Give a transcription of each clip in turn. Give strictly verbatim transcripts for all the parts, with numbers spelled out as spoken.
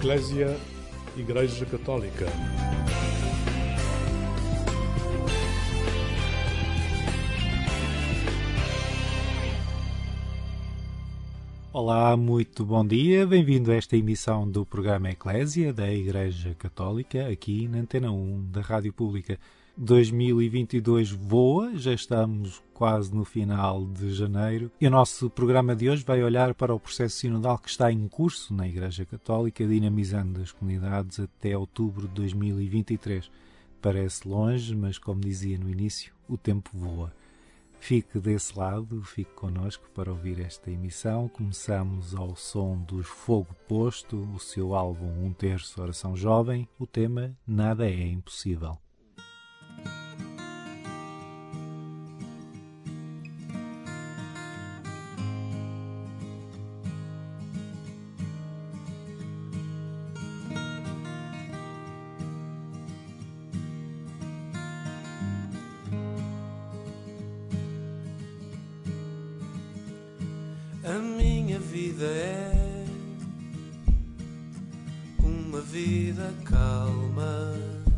Eclésia, Igreja Católica. Olá, muito bom dia, bem-vindo a esta emissão do programa Eclésia da Igreja Católica, aqui na Antena um da Rádio Pública. dois mil e vinte e dois voa, já estamos quase no final de janeiro e o nosso programa de hoje vai olhar para o processo sinodal que está em curso na Igreja Católica, dinamizando as comunidades até outubro de dois mil e vinte e três. Parece longe, mas como dizia no início, o tempo voa. Fique desse lado, fique connosco para ouvir esta emissão. Começamos ao som dos Fogo Posto, o seu álbum Um Terço Oração Jovem, o tema Nada é Impossível. A minha vida é uma vida calma.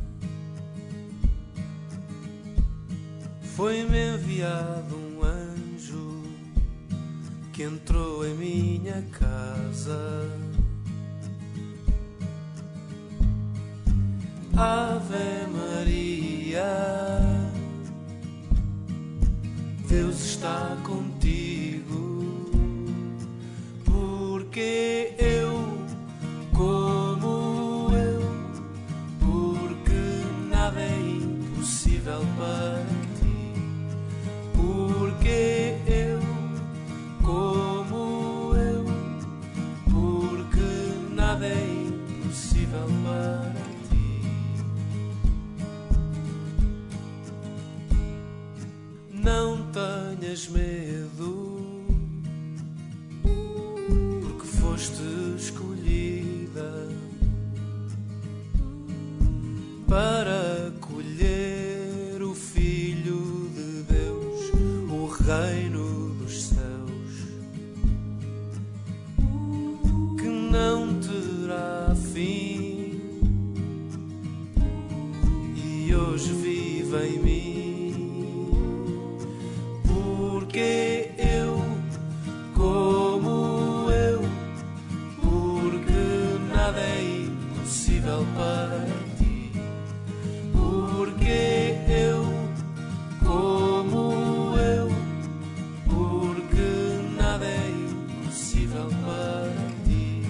Foi-me enviado um anjo que entrou em minha casa. Ave Maria, Deus está contigo. Porque eu, como eu, porque nada é impossível para ti. Porque eu, como eu, porque nada é impossível para ti. Não tenhas medo, foste escolhida para colher o Filho de Deus, o reino dos céus, que não terá fim, e hoje vive em mim, porque eu, como eu, nada é impossível para ti. Porque eu, como eu, porque nada é impossível para ti.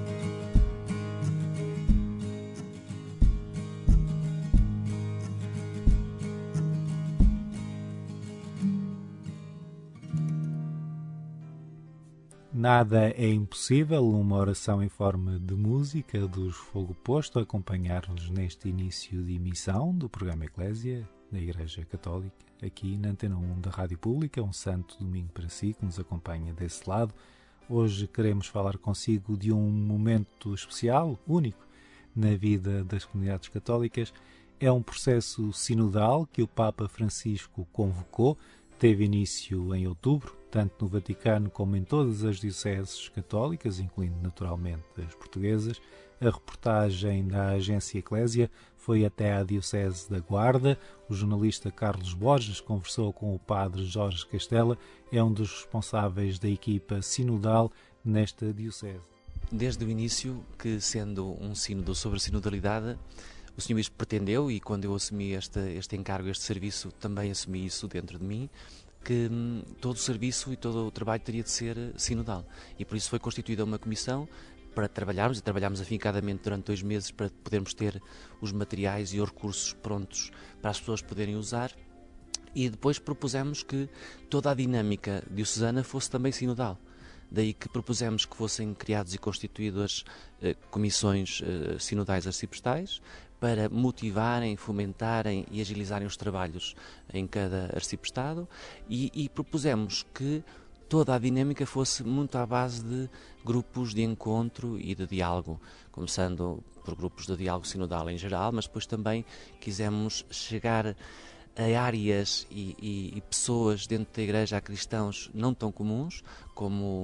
Nada é impossível, uma oração em forma de música dos Fogo Posto a acompanhar-nos neste início de emissão do programa Eclésia da Igreja Católica, aqui na Antena um da Rádio Pública. Um santo domingo para si que nos acompanha desse lado. Hoje queremos falar consigo de um momento especial, único, na vida das comunidades católicas. É um processo sinodal que o Papa Francisco convocou, teve início em outubro, tanto no Vaticano como em todas as dioceses católicas, incluindo naturalmente as portuguesas. A reportagem da agência Eclésia foi até à Diocese da Guarda. O jornalista Carlos Borges conversou com o padre Jorge Castela, é um dos responsáveis da equipa sinodal nesta diocese. Desde o início, que sendo um sínodo sobre sinodalidade, o senhor Bispo pretendeu, e quando eu assumi este, este encargo, este serviço, também assumi isso dentro de mim, que hum, todo o serviço e todo o trabalho teria de ser sinodal. E por isso foi constituída uma comissão para trabalharmos, e trabalhámos afincadamente durante dois meses para podermos ter os materiais e os recursos prontos para as pessoas poderem usar. E depois propusemos que toda a dinâmica diocesana fosse também sinodal. Daí que propusemos que fossem criados e constituídas eh, comissões eh, sinodais arciprestais para motivarem, fomentarem e agilizarem os trabalhos em cada arciprestado, e, e propusemos que toda a dinâmica fosse muito à base de grupos de encontro e de diálogo, começando por grupos de diálogo sinodal em geral, mas depois também quisemos chegar a áreas e, e, e pessoas dentro da Igreja, a cristãos não tão comuns, como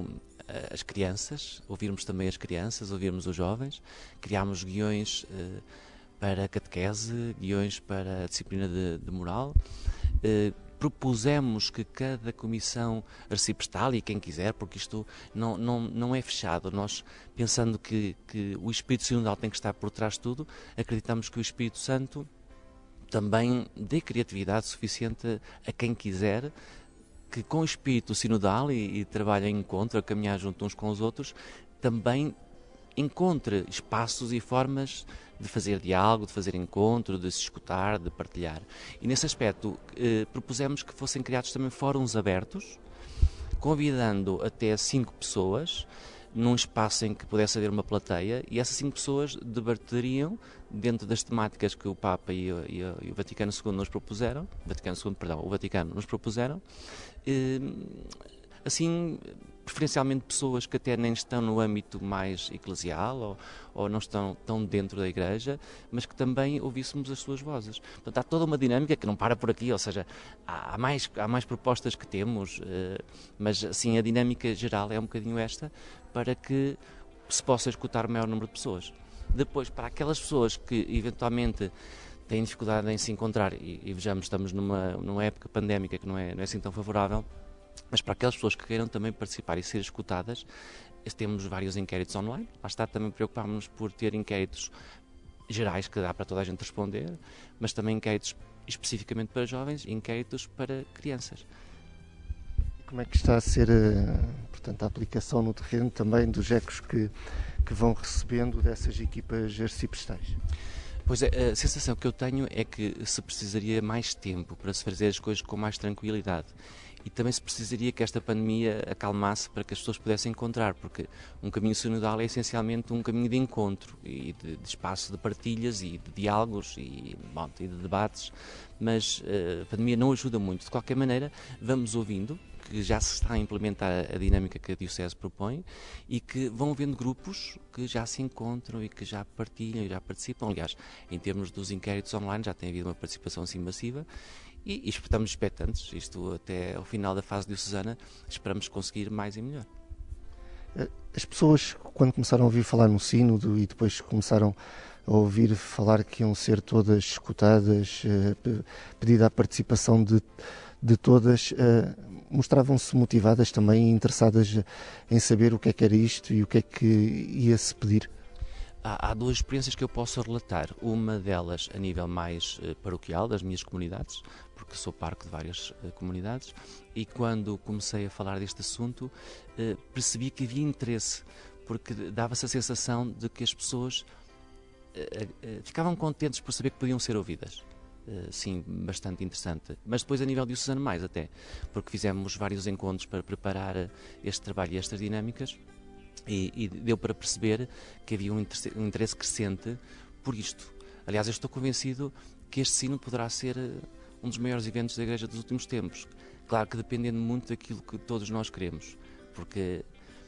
as crianças, ouvirmos também as crianças, ouvirmos os jovens, criámos guiões uh, para a catequese, guiões para a disciplina de, de moral. Uh, propusemos que cada comissão arciprestal, e quem quiser, porque isto não, não, não é fechado, nós pensando que, que o Espírito Sinodal tem que estar por trás de tudo, acreditamos que o Espírito Santo também dê criatividade suficiente a quem quiser, que com o espírito sinodal e, e trabalha em encontro, a caminhar junto uns com os outros, também encontre espaços e formas de fazer diálogo, de fazer encontro, de se escutar, de partilhar. E nesse aspecto eh, propusemos que fossem criados também fóruns abertos, convidando até cinco pessoas, num espaço em que pudesse haver uma plateia, e essas cinco pessoas debateriam dentro das temáticas que o Papa e o, e o, e o Vaticano segundo nos propuseram, Vaticano segundo, perdão, o Vaticano nos propuseram, eh, assim, preferencialmente pessoas que até nem estão no âmbito mais eclesial ou, ou não estão tão dentro da Igreja, mas que também ouvíssemos as suas vozes. Portanto, há toda uma dinâmica que não para por aqui, ou seja, há mais, há mais propostas que temos, eh, mas assim a dinâmica geral é um bocadinho esta, para que se possa escutar o maior número de pessoas. Depois, para aquelas pessoas que eventualmente têm dificuldade em se encontrar, e, e vejamos, estamos numa, numa época pandémica que não é, não é assim tão favorável, mas para aquelas pessoas que queiram também participar e ser escutadas, temos vários inquéritos online. Lá está, também preocupámos-nos por ter inquéritos gerais que dá para toda a gente responder, mas também inquéritos especificamente para jovens e inquéritos para crianças. Como é que está a ser, portanto, a aplicação no terreno também dos ecos que, que vão recebendo dessas equipas arciprestais? Pois é, a sensação que eu tenho é que se precisaria mais tempo para se fazer as coisas com mais tranquilidade. E também se precisaria que esta pandemia acalmasse para que as pessoas pudessem encontrar, porque um caminho sinodal é essencialmente um caminho de encontro e de, de espaço de partilhas e de diálogos e, bom, e de debates, mas uh, a pandemia não ajuda muito. De qualquer maneira, vamos ouvindo, que já se está a implementar a dinâmica que a Diocese propõe e que vão havendo grupos que já se encontram e que já partilham e já participam. Aliás, em termos dos inquéritos online já tem havido uma participação assim massiva e, e estamos expectantes, isto até ao final da fase diocesana, esperamos conseguir mais e melhor. As pessoas, quando começaram a ouvir falar no sínodo e depois começaram a ouvir falar que iam ser todas escutadas, pedida a participação de, de todas, mostravam-se motivadas também e interessadas em saber o que é que era isto e o que é que ia-se pedir? Há, há duas experiências que eu posso relatar. Uma delas a nível mais uh, paroquial, das minhas comunidades, porque sou parco de várias uh, comunidades, e quando comecei a falar deste assunto, uh, percebi que havia interesse, porque dava-se a sensação de que as pessoas uh, uh, ficavam contentes por saber que podiam ser ouvidas. Uh, sim, bastante interessante. Mas depois a nível diocesano mais até, porque fizemos vários encontros para preparar este trabalho e estas dinâmicas e, e deu para perceber que havia um interesse, um interesse crescente por isto. Aliás, eu estou convencido que este sino poderá ser um dos maiores eventos da Igreja dos últimos tempos. Claro que dependendo muito daquilo que todos nós queremos, porque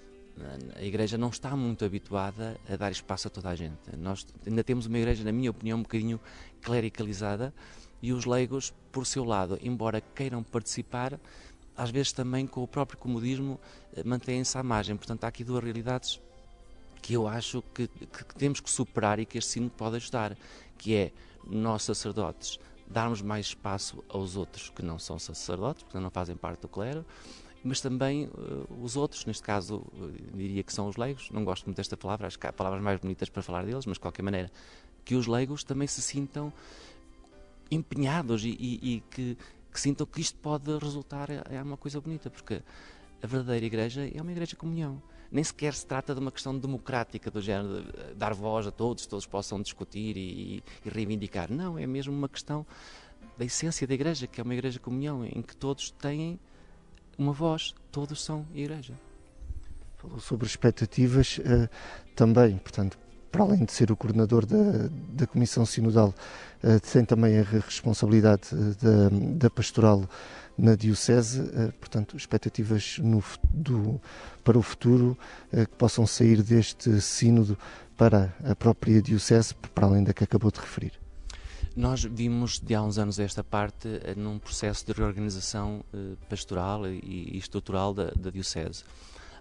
a Igreja não está muito habituada a dar espaço a toda a gente. Nós ainda temos uma Igreja, na minha opinião, um bocadinho clericalizada e os leigos, por seu lado, embora queiram participar, às vezes também com o próprio comodismo mantêm-se à margem. Portanto, há aqui duas realidades que eu acho que, que, que temos que superar e que este sino pode ajudar, que é nós sacerdotes darmos mais espaço aos outros que não são sacerdotes, porque não fazem parte do clero, mas também uh, os outros, neste caso uh, diria que são os leigos, não gosto muito desta palavra, acho que há palavras mais bonitas para falar deles, mas de qualquer maneira, que os leigos também se sintam empenhados e, e, e que, que sintam que isto pode resultar é uma coisa bonita, porque a verdadeira Igreja é uma Igreja de comunhão. Nem sequer se trata de uma questão democrática, do género de dar voz a todos, todos possam discutir e, e reivindicar. Não, é mesmo uma questão da essência da Igreja, que é uma Igreja de comunhão, em que todos têm uma voz, todos são Igreja. Falou sobre expectativas uh, também, portanto, para além de ser o coordenador da, da Comissão Sinodal, uh, tem também a responsabilidade da, da pastoral na Diocese, uh, portanto, expectativas no, do, para o futuro uh, que possam sair deste sínodo para a própria Diocese, para além da que acabou de referir. Nós vimos de há uns anos esta parte num processo de reorganização uh, pastoral e, e estrutural da, da Diocese.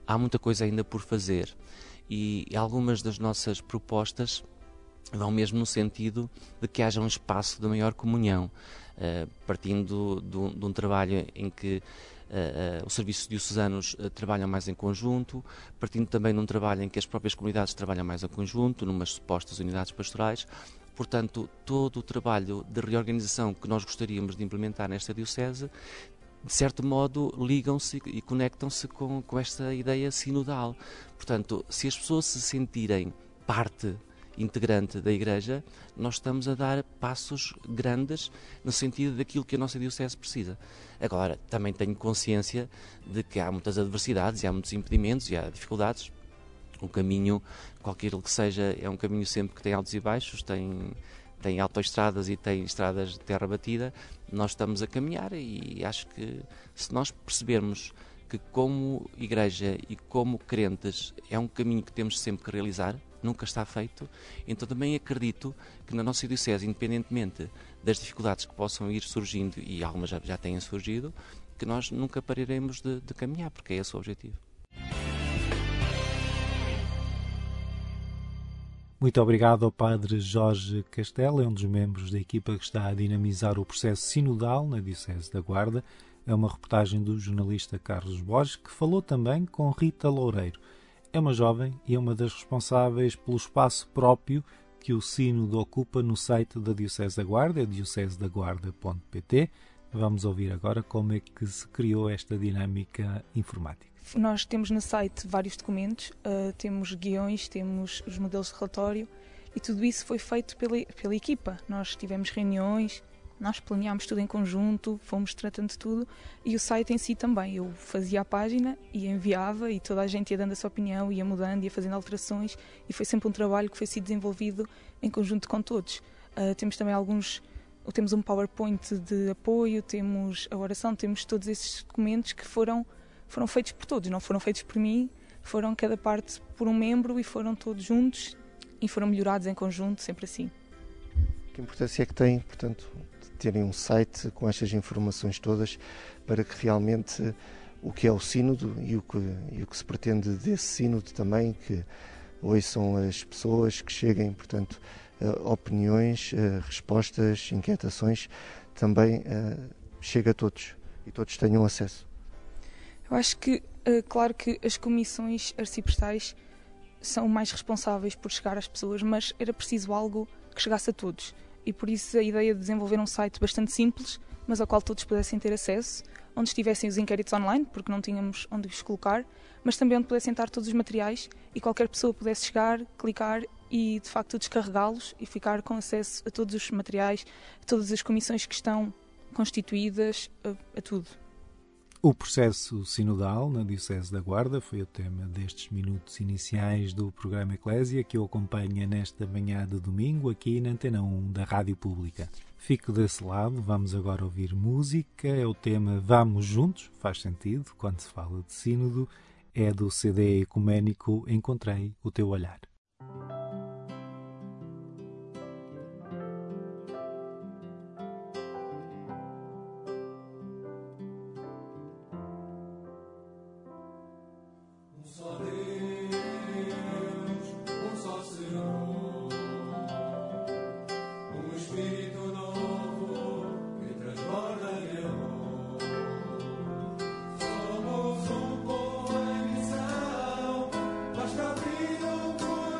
há muita coisa ainda por fazer e algumas das nossas propostas vão mesmo no sentido de que haja um espaço de maior comunhão, uh, partindo de, de um trabalho em que uh, uh, os serviços diocesanos uh, trabalham mais em conjunto, partindo também de um trabalho em que as próprias comunidades trabalham mais em conjunto, numas supostas unidades pastorais. Portanto, todo o trabalho de reorganização que nós gostaríamos de implementar nesta diocese, de certo modo, ligam-se e conectam-se com, com esta ideia sinodal. Portanto, se as pessoas se sentirem parte integrante da Igreja, nós estamos a dar passos grandes no sentido daquilo que a nossa Diocese precisa. Agora, também tenho consciência de que há muitas adversidades, e há muitos impedimentos e há dificuldades. O caminho, qualquer que seja, é um caminho sempre que tem altos e baixos, tem, tem autoestradas e tem estradas de terra batida. Nós estamos a caminhar e acho que se nós percebermos que como Igreja e como crentes é um caminho que temos sempre que realizar, nunca está feito, então também acredito que na nossa Diocese, independentemente das dificuldades que possam ir surgindo, e algumas já, já têm surgido, que nós nunca pararemos de, de caminhar, porque é esse o objetivo. Muito obrigado ao Padre Jorge Castelo, é um dos membros da equipa que está a dinamizar o processo sinodal na Diocese da Guarda. É uma reportagem do jornalista Carlos Borges, que falou também com Rita Loureiro. É uma jovem e é uma das responsáveis pelo espaço próprio que o Sínodo ocupa no site da Diocese da Guarda, diocese da guarda ponto pt. Vamos ouvir agora como é que se criou esta dinâmica informática. Nós temos no site vários documentos, uh, temos guiões, temos os modelos de relatório e tudo isso foi feito pela, pela equipa. Nós tivemos reuniões, nós planeámos tudo em conjunto, fomos tratando de tudo e o site em si também. Eu fazia a página e enviava e toda a gente ia dando a sua opinião, ia mudando, ia fazendo alterações e foi sempre um trabalho que foi sido desenvolvido em conjunto com todos. Uh, temos também alguns, temos um PowerPoint de apoio, temos a oração, temos todos esses documentos que foram, foram feitos por todos, não foram feitos por mim, foram cada parte por um membro e foram todos juntos e foram melhorados em conjunto, sempre assim. Que importância é que tem, portanto, terem um site com estas informações todas para que realmente o que é o sínodo e o que, e o que se pretende desse sínodo também, que ouçam as pessoas, que cheguem, portanto, uh, opiniões, uh, respostas, inquietações, também uh, chega a todos e todos tenham acesso. Eu acho que, uh, claro que as comissões arciprestais são mais responsáveis por chegar às pessoas, mas era preciso algo que chegasse a todos. E por isso a ideia de desenvolver um site bastante simples, mas ao qual todos pudessem ter acesso, onde estivessem os inquéritos online, porque não tínhamos onde os colocar, mas também onde pudessem estar todos os materiais e qualquer pessoa pudesse chegar, clicar e de facto descarregá-los e ficar com acesso a todos os materiais, a todas as comissões que estão constituídas, a, a tudo. O processo sinodal na Diocese da Guarda foi o tema destes minutos iniciais do programa Eclésia, que eu acompanho nesta manhã de domingo aqui na Antena um da Rádio Pública. Fico desse lado, vamos agora ouvir música, é o tema Vamos Juntos, faz sentido quando se fala de sínodo, é do C D ecuménico Encontrei o Teu Olhar. Somos um povo em missão, basta abrir o coração.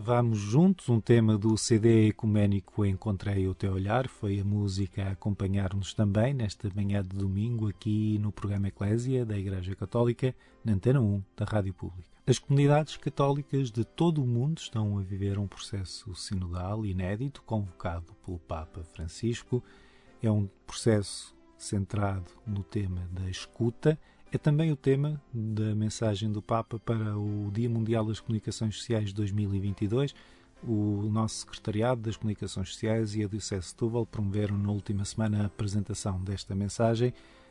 Vamos juntos, um tema do C D ecuménico Encontrei o Teu Olhar, foi a música a acompanhar-nos também nesta manhã de domingo aqui no programa Eclésia da Igreja Católica, na Antena um da Rádio Pública. As comunidades católicas de todo o mundo estão a viver um processo sinodal inédito convocado pelo Papa Francisco. É um processo centrado no tema da escuta. É também o tema da mensagem do Papa para o Dia Mundial das Comunicações Sociais de dois mil e vinte e dois. O nosso Secretariado das Comunicações Sociais e a Diocese de Setúbal promoveram na última semana a apresentação desta mensagem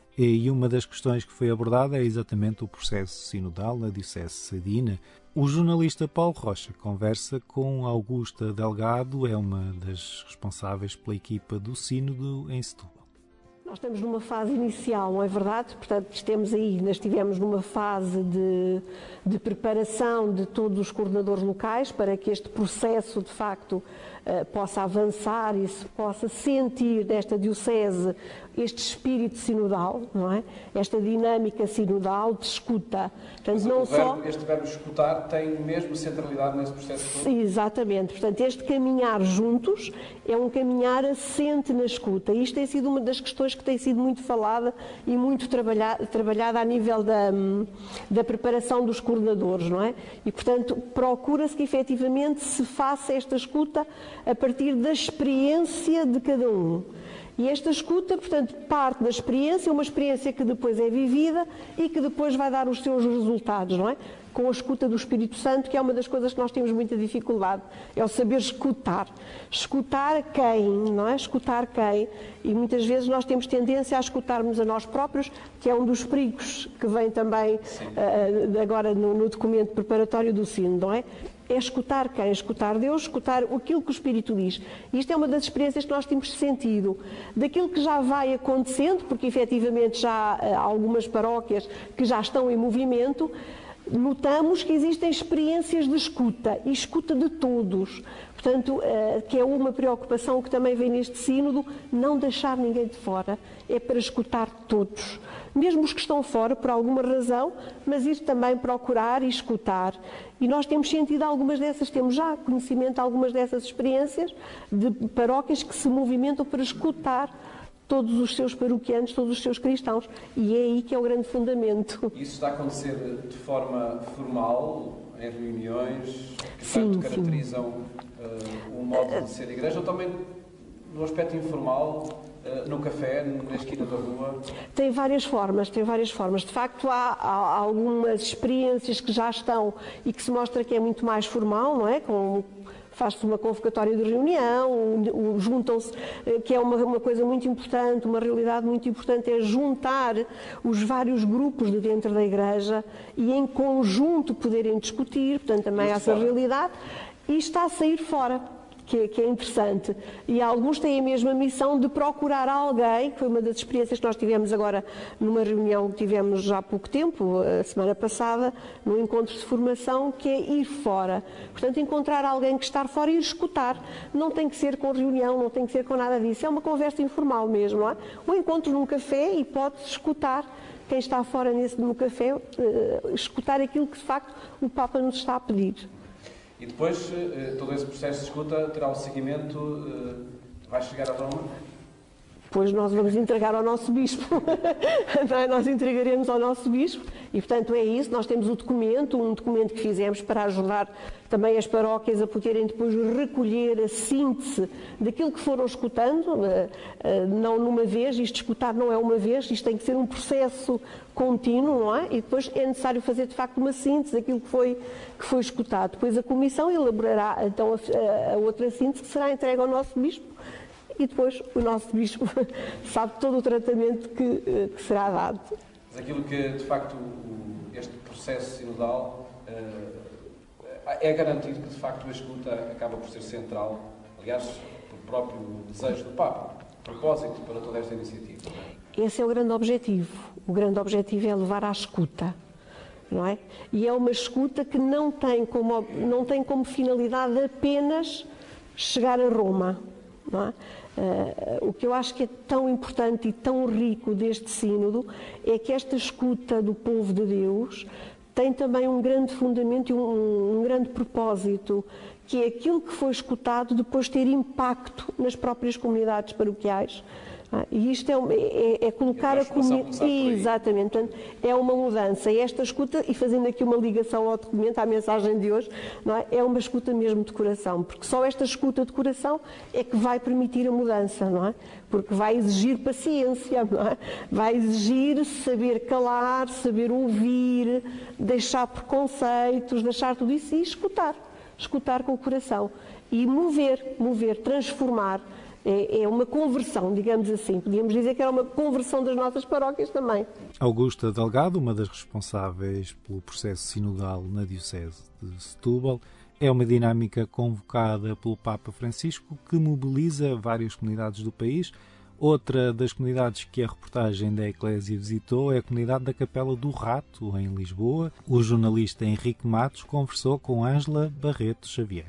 e uma das questões que foi abordada é exatamente o processo sinodal na Diocese Sadina. O jornalista Paulo Rocha conversa com Augusta Delgado, é uma das responsáveis pela equipa do Sínodo em Setúbal. Nós estamos numa fase inicial, não é verdade? Portanto, estamos aí, nós estivemos numa fase de, de preparação de todos os coordenadores locais para que este processo, de facto, uh, possa avançar e se possa sentir nesta diocese este espírito sinodal, não é? Esta dinâmica sinodal de escuta. Portanto, Mas não o verbo, só... este verbo escutar tem mesmo centralidade nesse processo todo? Exatamente. Portanto, este caminhar juntos é um caminhar assente na escuta. E isto tem sido uma das questões que tem sido muito falada e muito trabalhada, trabalhada a nível da, da preparação dos coordenadores, não é? E, portanto, procura-se que efetivamente se faça esta escuta a partir da experiência de cada um. E esta escuta, portanto, parte da experiência, uma experiência que depois é vivida e que depois vai dar os seus resultados, não é? Com a escuta do Espírito Santo, que é uma das coisas que nós temos muita dificuldade, é o saber escutar. Escutar quem, não é? Escutar quem. E muitas vezes nós temos tendência a escutarmos a nós próprios, que é um dos perigos que vem também uh, agora no, no documento preparatório do Sínodo, não é? É escutar quem? Escutar Deus, escutar aquilo que o Espírito diz. E isto é uma das experiências que nós temos sentido. Daquilo que já vai acontecendo, porque efetivamente já há algumas paróquias que já estão em movimento, notamos que existem experiências de escuta, e escuta de todos. Portanto, que é uma preocupação que também vem neste sínodo, não deixar ninguém de fora, é para escutar todos. Mesmo os que estão fora, por alguma razão, mas ir também procurar e escutar. E nós temos sentido algumas dessas, temos já conhecimento de algumas dessas experiências de paróquias que se movimentam para escutar todos os seus paroquianos, todos os seus cristãos. E é aí que é o grande fundamento. Isso está a acontecer de forma formal, em reuniões, que sim, tanto caracterizam uh, o modo de ser igreja, ou também no aspecto informal, uh, no café, na esquina da rua? Tem várias formas, tem várias formas. De facto, há, há algumas experiências que já estão e que se mostra que é muito mais formal, não é? Com... faz-se uma convocatória de reunião, juntam-se, que é uma, uma coisa muito importante, uma realidade muito importante, é juntar os vários grupos de dentro da Igreja e em conjunto poderem discutir, portanto também há essa realidade, e está a sair fora. Que, que é interessante. E alguns têm a mesma missão de procurar alguém, que foi uma das experiências que nós tivemos agora numa reunião que tivemos já há pouco tempo, a semana passada, no encontro de formação, que é ir fora. Portanto, encontrar alguém que está fora e ir escutar. Não tem que ser com reunião, não tem que ser com nada disso. É uma conversa informal mesmo, não é? Um encontro num café e pode-se escutar quem está fora nesse no café, uh, escutar aquilo que de facto o Papa nos está a pedir. E depois, todo esse processo de escuta terá o seguimento, vai chegar a Roma? Pois nós vamos entregar ao nosso Bispo, nós entregaremos ao nosso Bispo e, portanto, é isso, nós temos o documento, um documento que fizemos para ajudar também as paróquias a poderem depois recolher a síntese daquilo que foram escutando, não numa vez, isto escutar não é uma vez, isto tem que ser um processo contínuo, não é? E depois é necessário fazer, de facto, uma síntese daquilo que foi, que foi escutado. Depois a Comissão elaborará, então, a, a outra síntese que será entregue ao nosso Bispo. E depois o nosso Bispo sabe todo o tratamento que, que será dado. Mas aquilo que, de facto, este processo sinodal é garantir que, de facto, a escuta acaba por ser central, aliás, pelo próprio desejo do Papa, propósito para toda esta iniciativa. Esse é o grande objetivo. O grande objetivo é levar à escuta. Não é? E é uma escuta que não tem como, não tem como finalidade apenas chegar a Roma. Não é? Uh, o que eu acho que é tão importante e tão rico deste sínodo é que esta escuta do povo de Deus tem também um grande fundamento e um, um grande propósito, que é aquilo que foi escutado depois ter impacto nas próprias comunidades paroquiais. Ah, e isto é, é, é colocar a comunidade... Exatamente, portanto, é uma mudança. E esta escuta, e fazendo aqui uma ligação ao documento, à mensagem de hoje, não é? É uma escuta mesmo de coração, porque só esta escuta de coração é que vai permitir a mudança, não é? Porque vai exigir paciência, não é? Vai exigir saber calar, saber ouvir, deixar preconceitos, deixar tudo isso e escutar. Escutar com o coração. E mover, mover, transformar. É uma conversão, digamos assim. Podíamos dizer que era uma conversão das nossas paróquias também. Augusta Delgado, uma das responsáveis pelo processo sinodal na Diocese de Setúbal, é uma dinâmica convocada pelo Papa Francisco que mobiliza várias comunidades do país. Outra das comunidades que a reportagem da Eclésia visitou é a comunidade da Capela do Rato, em Lisboa. O jornalista Henrique Matos conversou com Ângela Barreto Xavier.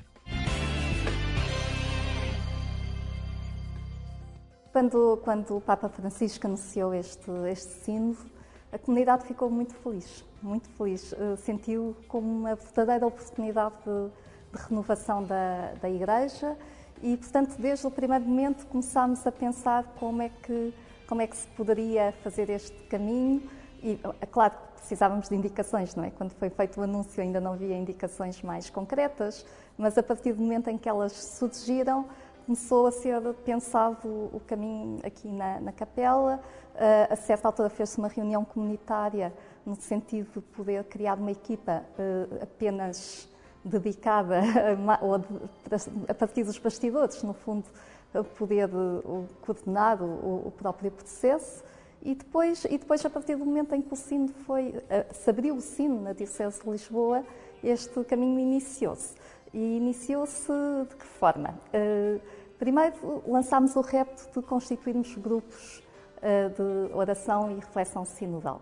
Quando, quando o Papa Francisco anunciou este, este sínodo, a comunidade ficou muito feliz, muito feliz. Sentiu como uma verdadeira oportunidade de, de renovação da, da Igreja e, portanto, desde o primeiro momento começámos a pensar como é que, como é que se poderia fazer este caminho e, é claro, precisávamos de indicações, não é? Quando foi feito o anúncio ainda não havia indicações mais concretas, mas a partir do momento em que elas surgiram, começou a ser pensado o caminho aqui na, na capela. Uh, a certa altura fez-se uma reunião comunitária no sentido de poder criar uma equipa uh, apenas dedicada a, ou de, a partir dos bastidores, no fundo, a poder uh, coordenar o, o próprio processo. E depois, e depois, a partir do momento em que o sino foi, uh, se abriu o sino na Diocese de Lisboa, este caminho iniciou-se. E iniciou-se de que forma? Uh, primeiro, lançámos o repto de constituirmos grupos uh, de oração e reflexão sinodal.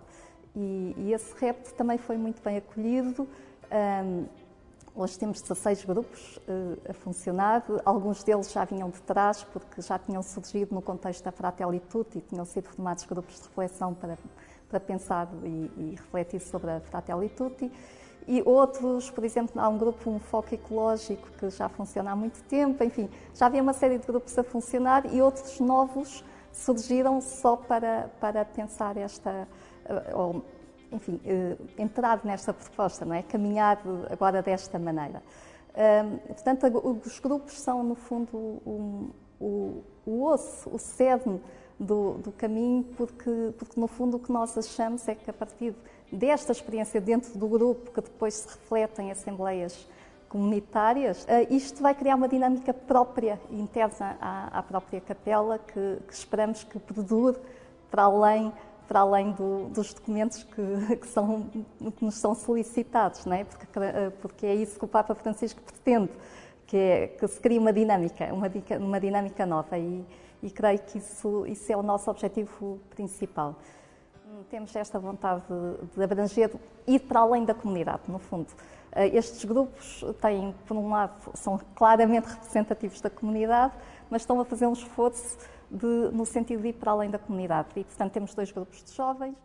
E, e esse repto também foi muito bem acolhido. Um, hoje temos dezasseis grupos uh, a funcionar. Alguns deles já vinham de trás, porque já tinham surgido no contexto da Fratelli Tutti, tinham sido formados grupos de reflexão para, para pensar e, e refletir sobre a Fratelli Tutti. E outros, por exemplo, há um grupo, um foco ecológico, que já funciona há muito tempo, enfim, já havia uma série de grupos a funcionar e outros novos surgiram só para, para pensar esta, ou, enfim, entrar nesta proposta, não é? Caminhar agora desta maneira. Portanto, os grupos são, no fundo, um, o, o osso, o cerne do, do caminho, porque, porque, no fundo, o que nós achamos é que, a partir desta experiência dentro do grupo, que depois se reflete em assembleias comunitárias, isto vai criar uma dinâmica própria, interna à, à própria capela, que, que esperamos que perdure para além, para além do, dos documentos que, que, são, que nos são solicitados, não é? Porque, porque é isso que o Papa Francisco pretende, que, é, que se crie uma dinâmica, uma, uma dinâmica nova, e, e creio que isso, isso é o nosso objetivo principal. Temos esta vontade de, de abranger, ir para além da comunidade, no fundo. Estes grupos têm, por um lado, são claramente representativos da comunidade, mas estão a fazer um esforço de, no sentido de ir para além da comunidade. E, portanto, temos dois grupos de jovens.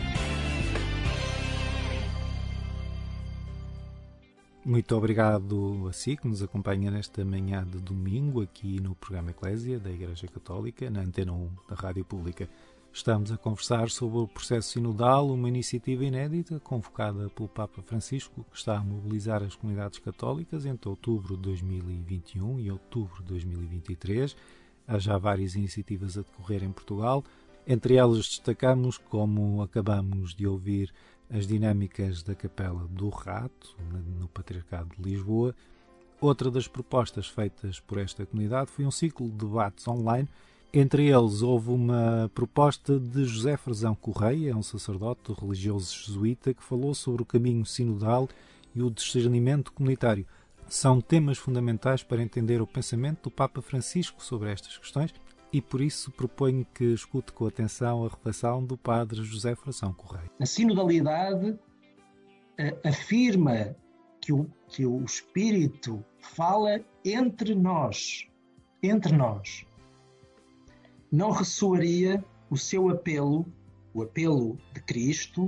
Muito obrigado a si que nos acompanha nesta manhã de domingo aqui no programa Eclésia da Igreja Católica, na Antena um da Rádio Pública. Estamos a conversar sobre o processo sinodal, uma iniciativa inédita convocada pelo Papa Francisco, que está a mobilizar as comunidades católicas entre outubro de dois mil e vinte e um e outubro de dois mil e vinte e três. Há já várias iniciativas a decorrer em Portugal. Entre elas destacamos, como acabamos de ouvir, as dinâmicas da Capela do Rato, no Patriarcado de Lisboa. Outra das propostas feitas por esta comunidade foi um ciclo de debates online. Entre eles, houve uma proposta de José Frazão Correia, um sacerdote religioso jesuíta, que falou sobre o caminho sinodal e o discernimento comunitário. São temas fundamentais para entender o pensamento do Papa Francisco sobre estas questões e, por isso, proponho que escute com atenção a reflexão do padre José Frazão Correia. A sinodalidade uh, afirma que o, que o Espírito fala entre nós, entre nós. Não ressoaria o seu apelo, o apelo de Cristo,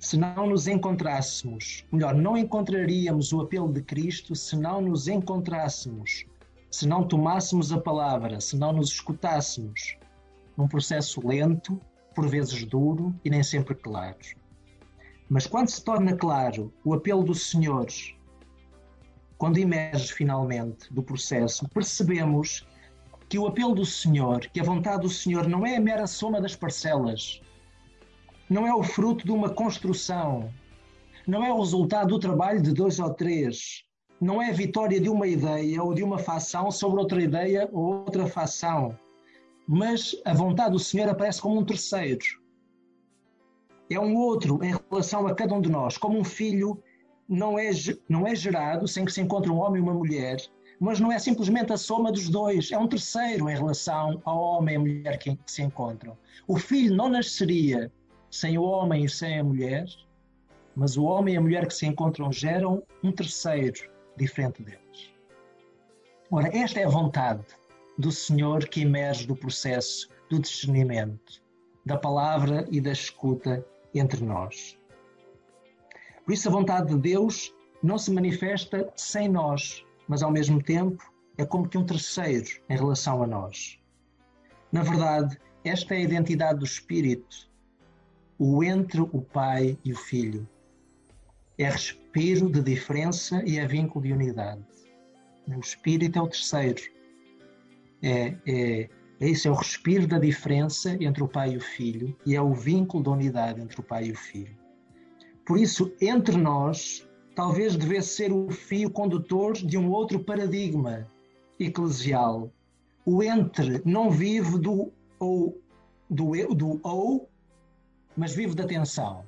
se não nos encontrássemos, melhor, não encontraríamos o apelo de Cristo se não nos encontrássemos, se não tomássemos a palavra, se não nos escutássemos, num processo lento, por vezes duro e nem sempre claro. Mas quando se torna claro o apelo do Senhor, quando emerge finalmente do processo, percebemos que o apelo do Senhor, que a vontade do Senhor não é a mera soma das parcelas, não é o fruto de uma construção, não é o resultado do trabalho de dois ou três, não é a vitória de uma ideia ou de uma facção sobre outra ideia ou outra facção, mas a vontade do Senhor aparece como um terceiro. É um outro em relação a cada um de nós, como um filho não é, não é gerado sem que se encontre um homem e uma mulher, mas não é simplesmente a soma dos dois, é um terceiro em relação ao homem e a mulher que se encontram. O filho não nasceria sem o homem e sem a mulher, mas o homem e a mulher que se encontram geram um terceiro diferente deles. Ora, esta é a vontade do Senhor que emerge do processo do discernimento, da palavra e da escuta entre nós. Por isso a vontade de Deus não se manifesta sem nós, mas ao mesmo tempo é como que um terceiro em relação a nós. Na verdade, esta é a identidade do Espírito, o entre o Pai e o Filho. É respiro de diferença e é vínculo de unidade. O Espírito é o terceiro. É, é, é isso, é o respiro da diferença entre o Pai e o Filho e é o vínculo da unidade entre o Pai e o Filho. Por isso, entre nós, talvez devesse ser o fio condutor de um outro paradigma eclesial. O entre não vive do ou, do, do ou, mas vive da tensão.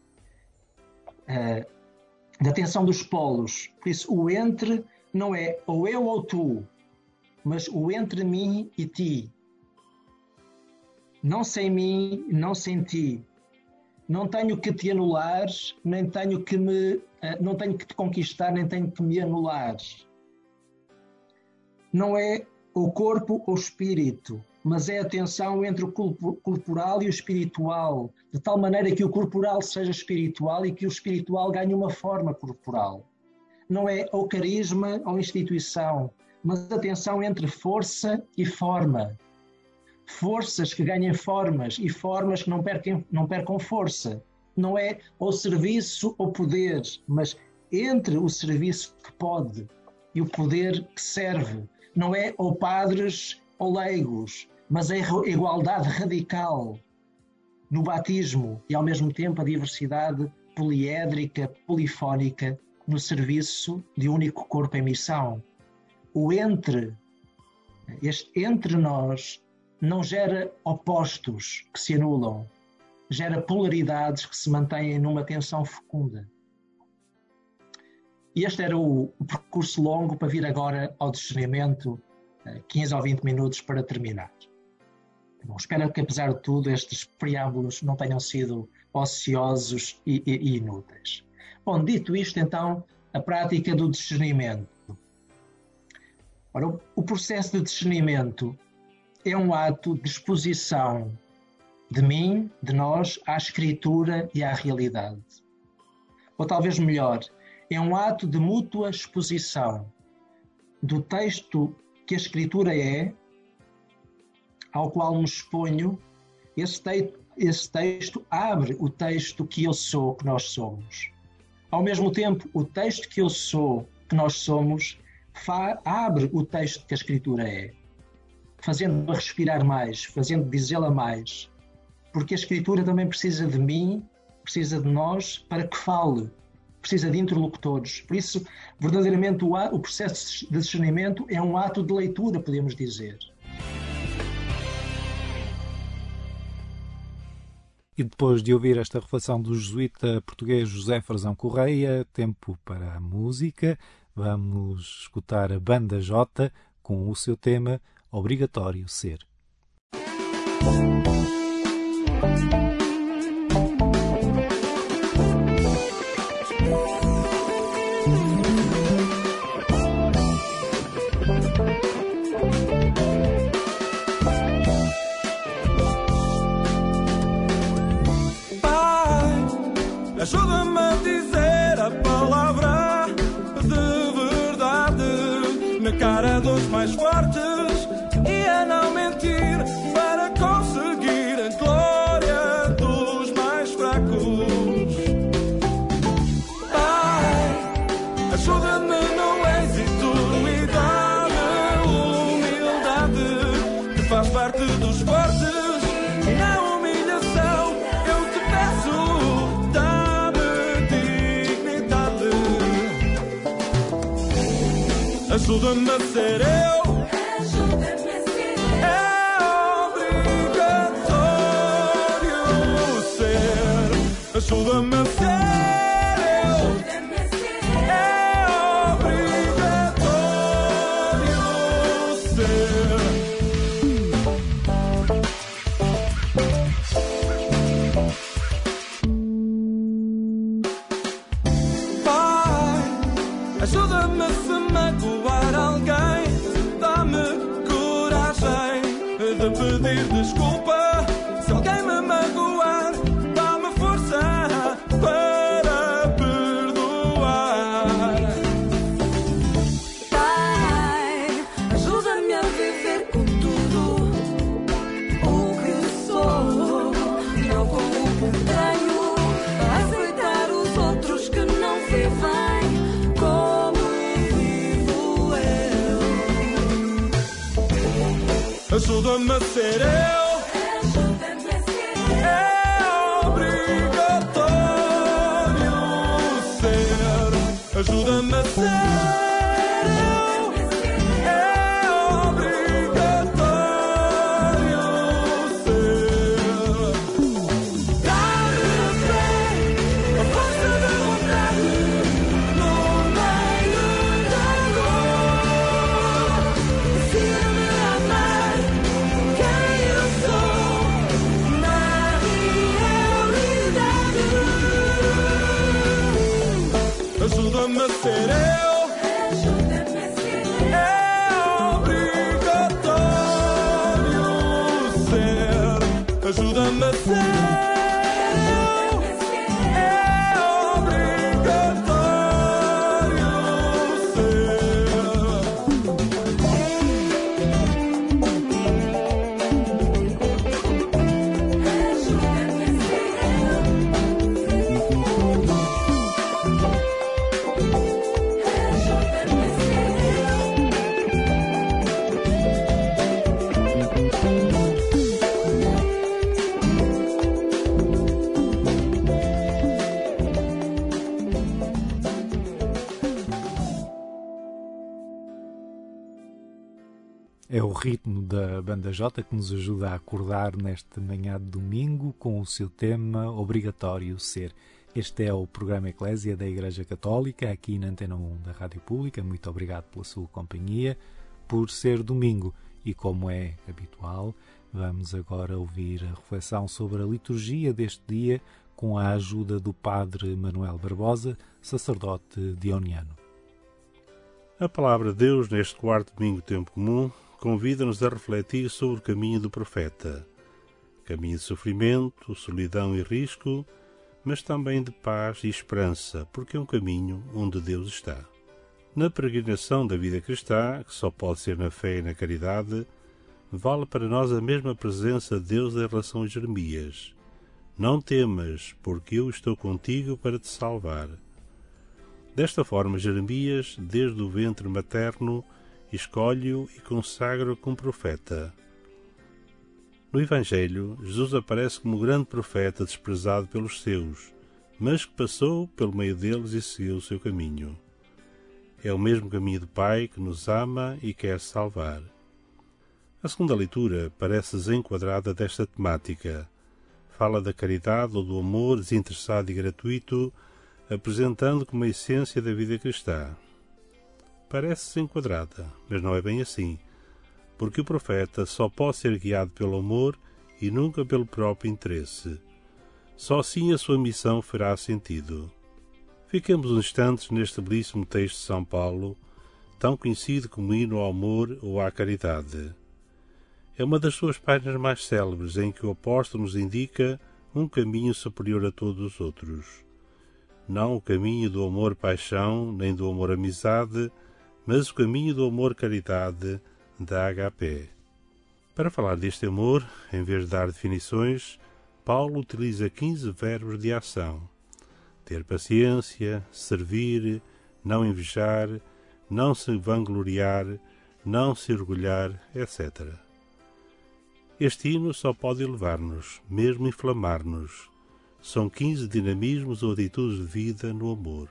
Uh, da tensão dos polos. Por isso, o entre não é ou eu ou tu, mas o entre mim e ti. Não sem mim, não sem ti. Não tenho que te anular, nem tenho que me, uh, não tenho que te conquistar, nem tenho que me anular. Não é o corpo ou o espírito, mas é a tensão entre o corporal e o espiritual, de tal maneira que o corporal seja espiritual e que o espiritual ganhe uma forma corporal. Não é o carisma ou instituição, mas a tensão entre força e forma. Forças que ganhem formas e formas que não percam, não percam força. Não é o serviço ou poder, mas entre o serviço que pode e o poder que serve. Não é ou padres ou leigos, mas a igualdade radical no batismo e ao mesmo tempo a diversidade poliédrica, polifónica no serviço de um único corpo em missão. O entre, este entre nós não gera opostos que se anulam, gera polaridades que se mantêm numa tensão fecunda. E este era o, o percurso longo para vir agora ao discernimento, quinze ou vinte minutos para terminar. Bom, espero que, apesar de tudo, estes preâmbulos não tenham sido ociosos e, e, e inúteis. Bom, dito isto, então, a prática do discernimento. Ora, o, o processo de discernimento é um ato de exposição de mim, de nós, à Escritura e à realidade. Ou talvez melhor, é um ato de mútua exposição do texto que a Escritura é, ao qual me exponho. Esse texto, esse texto abre o texto que eu sou, que nós somos. Ao mesmo tempo, o texto que eu sou, que nós somos, fa- abre o texto que a Escritura é, fazendo-a respirar mais, fazendo dizê-la mais, porque a Escritura também precisa de mim, precisa de nós, para que fale, precisa de interlocutores. Por isso, verdadeiramente, o, o processo de discernimento é um ato de leitura, podemos dizer. E depois de ouvir esta reflexão do jesuíta português José Frazão Correia, tempo para a música, vamos escutar a Banda J com o seu tema Obrigatório Ser. é dos mais fortes e a não mentir para conseguir a glória dos mais fracos. Pai, ajuda-me no êxito e dá-me humildade que faz parte dos fortes. Na humilhação eu te peço, dá-me dignidade. Ajuda-me a ser eu. Ajuda-me a ser eu. É obrigatório ser. Pai, ajuda-me se magoar alguém. Dá-me coragem de pedir desculpa se alguém me magoar. Para perdoar. Pai, ajuda-me a viver com tudo o que sou, não com o que tenho, a aceitar os outros que não vivem como vivo eu. Ajuda-me a ser eu. Ajuda-me a ser eu. É obrigatório ser. Dá-me fé, a força da vontade no meio da dor. Ensina-me a amar quem eu sou na realidade. Ajuda-me a ser eu. É obrigatório ser. Ajuda-me a ser eu. É obrigatório É o ritmo da Banda J que nos ajuda a acordar nesta manhã de domingo com o seu tema Obrigatório Ser. Este é o programa Eclésia da Igreja Católica, aqui na Antena um da Rádio Pública. Muito obrigado pela sua companhia, por ser domingo. E como é habitual, vamos agora ouvir a reflexão sobre a liturgia deste dia com a ajuda do Padre Manuel Barbosa, sacerdote dioniano. A Palavra de Deus, neste quarto domingo do tempo comum, convida-nos a refletir sobre o caminho do profeta. Caminho de sofrimento, solidão e risco, mas também de paz e esperança, porque é um caminho onde Deus está. Na peregrinação da vida cristã, que só pode ser na fé e na caridade, vale para nós a mesma presença de Deus em relação a Jeremias. Não temas, porque eu estou contigo para te salvar. Desta forma, Jeremias, desde o ventre materno, escolhe-o e consagra-o como profeta. No Evangelho, Jesus aparece como grande profeta desprezado pelos seus, mas que passou pelo meio deles e seguiu o seu caminho. É o mesmo caminho do Pai que nos ama e quer salvar. A segunda leitura parece desenquadrada desta temática. Fala da caridade ou do amor desinteressado e gratuito, apresentando como a essência da vida cristã. Parece desenquadrada, mas não é bem assim, porque o profeta só pode ser guiado pelo amor e nunca pelo próprio interesse. Só assim a sua missão fará sentido. Fiquemos uns instantes neste belíssimo texto de São Paulo, tão conhecido como hino ao amor ou à caridade. É uma das suas páginas mais célebres em que o apóstolo nos indica um caminho superior a todos os outros. Não o caminho do amor-paixão, nem do amor-amizade, mas o caminho do amor-caridade da H P. Para falar deste amor, em vez de dar definições, Paulo utiliza quinze verbos de ação: ter paciência, servir, não invejar, não se vangloriar, não se orgulhar, etcétera. Este hino só pode elevar-nos, mesmo inflamar-nos. São quinze dinamismos ou atitudes de vida no amor.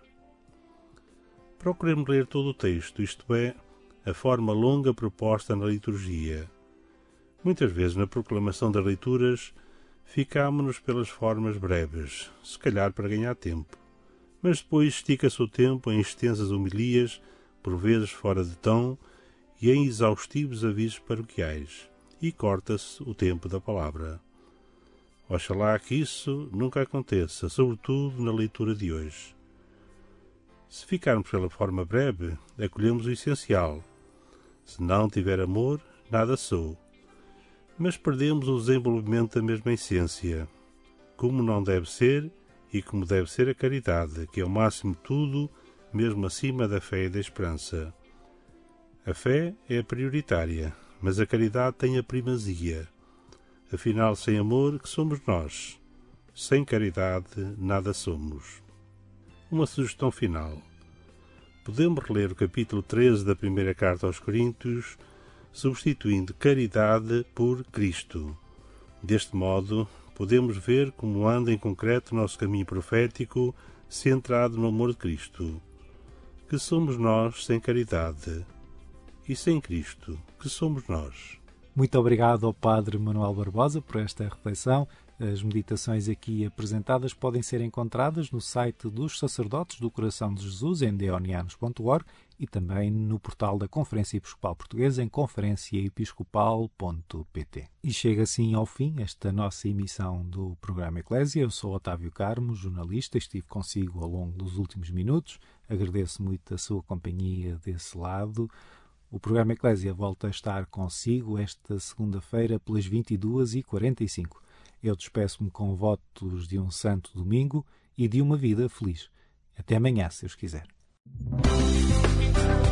Procuremos ler todo o texto, isto é, a forma longa proposta na liturgia. Muitas vezes na proclamação das leituras ficámo-nos pelas formas breves, se calhar para ganhar tempo, mas depois estica-se o tempo em extensas homilias, por vezes fora de tom, e em exaustivos avisos paroquiais, e corta-se o tempo da palavra. Oxalá que isso nunca aconteça, sobretudo na leitura de hoje. Se ficarmos pela forma breve, acolhemos o essencial. Se não tiver amor, nada sou. Mas perdemos o desenvolvimento da mesma essência, como não deve ser e como deve ser a caridade, que é o máximo de tudo, mesmo acima da fé e da esperança. A fé é a prioritária, mas a caridade tem a primazia. Afinal, sem amor, que somos nós? Sem caridade, nada somos. Uma sugestão final. Podemos reler o capítulo treze da primeira carta aos Coríntios, substituindo caridade por Cristo. Deste modo, podemos ver como anda em concreto o nosso caminho profético, centrado no amor de Cristo. Que somos nós sem caridade? E sem Cristo, que somos nós? Muito obrigado ao Padre Manuel Barbosa por esta reflexão. As meditações aqui apresentadas podem ser encontradas no site dos Sacerdotes do Coração de Jesus, em deonianos ponto org, e também no portal da Conferência Episcopal Portuguesa, em conferência episcopal ponto pt. E chega assim ao fim esta nossa emissão do programa Eclésia. Eu sou Otávio Carmo, jornalista, estive consigo ao longo dos últimos minutos. Agradeço muito a sua companhia desse lado. O programa Eclésia volta a estar consigo esta segunda-feira pelas vinte e duas e quarenta e cinco. Eu despeço-me com votos de um santo domingo e de uma vida feliz. Até amanhã, se Deus quiser.